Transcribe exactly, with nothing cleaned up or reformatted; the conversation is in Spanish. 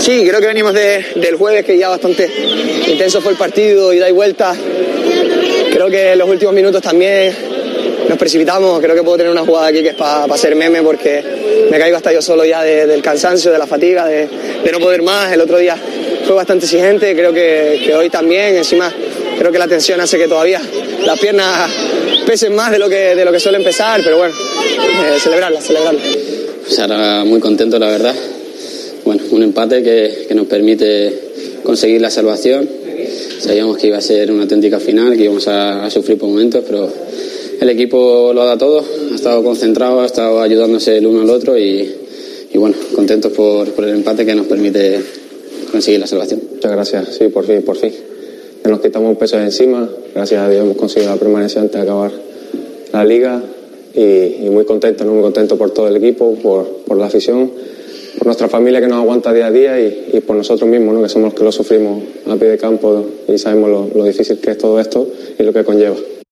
Sí, creo que venimos de, del jueves, que ya bastante intenso fue el partido, ida y vuelta. Creo que en los últimos minutos también nos precipitamos. Creo que puedo tener una jugada aquí que es para pa hacer meme, porque me caigo hasta yo solo ya de, del cansancio, de la fatiga, de, de no poder más. El otro día fue bastante exigente, creo que, que hoy también. Encima creo que la tensión hace que todavía las piernas pesen más de lo que, de lo que suele empezar, pero bueno, eh, celebrarla, celebrarla. Pues ahora muy contento, la verdad. Bueno, un empate que, que nos permite conseguir la salvación. Sabíamos que iba a ser una auténtica final, que íbamos a, a sufrir por momentos, pero el equipo lo ha dado todo, ha estado concentrado, ha estado ayudándose el uno al otro y, y bueno, contentos por, por el empate que nos permite conseguir la salvación. Muchas gracias, sí, por fin, por fin. Nos quitamos un peso de encima, gracias a Dios hemos conseguido la permanencia antes de acabar la liga y, y muy contento, ¿no? Muy contento por todo el equipo, por, por la afición, por nuestra familia que nos aguanta día a día y, y por nosotros mismos, ¿no? Que somos los que lo sufrimos a pie de campo y sabemos lo, lo difícil que es todo esto y lo que conlleva.